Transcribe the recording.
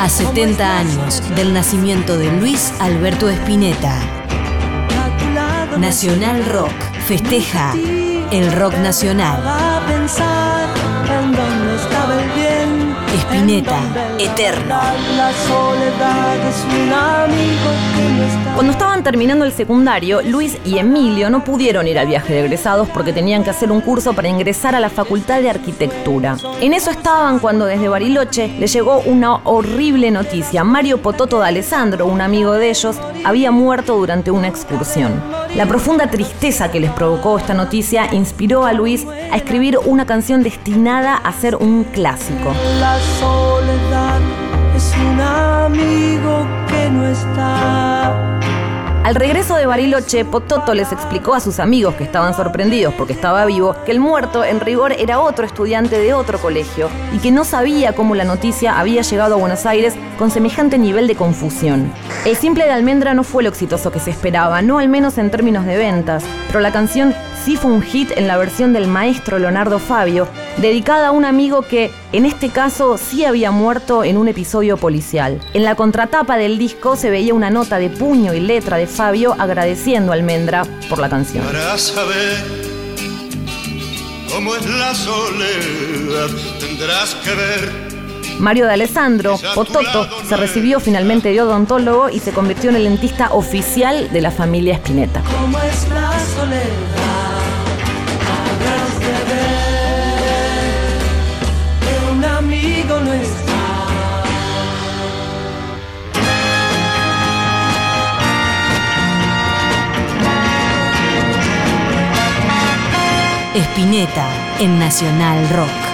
A 70 años del nacimiento de Luis Alberto Spinetta, Nacional Rock festeja el rock nacional. Spinetta, eterno. Cuando estaban terminando el secundario, Luis y Emilio no pudieron ir al viaje de egresados porque tenían que hacer un curso para ingresar a la Facultad de Arquitectura. En eso estaban cuando desde Bariloche les llegó una horrible noticia. Mario Pototo D'Alessandro, un amigo de ellos, había muerto durante una excursión. La profunda tristeza que les provocó esta noticia inspiró a Luis a escribir una canción destinada a ser un clásico. La soledad es un amigo que no está. Al regreso de Bariloche, Pototo les explicó a sus amigos, que estaban sorprendidos porque estaba vivo, que el muerto en rigor era otro estudiante de otro colegio y que no sabía cómo la noticia había llegado a Buenos Aires con semejante nivel de confusión. El simple de Almendra no fue lo exitoso que se esperaba, no al menos en términos de ventas, pero la canción sí fue un hit en la versión del maestro Leonardo Fabio, dedicada a un amigo que, en este caso, sí había muerto en un episodio policial. En la contratapa del disco se veía una nota de puño y letra de Fabio agradeciendo a Almendra por la canción. Para saber cómo es la soledad, tendrás que ver. Mario D'Alessandro, Pototo, se recibió finalmente de odontólogo y se convirtió en el dentista oficial de la familia Spinetta. ¿Cómo es la soledad? Habrás de ver que un amigo no está. Spinetta en Nacional Rock.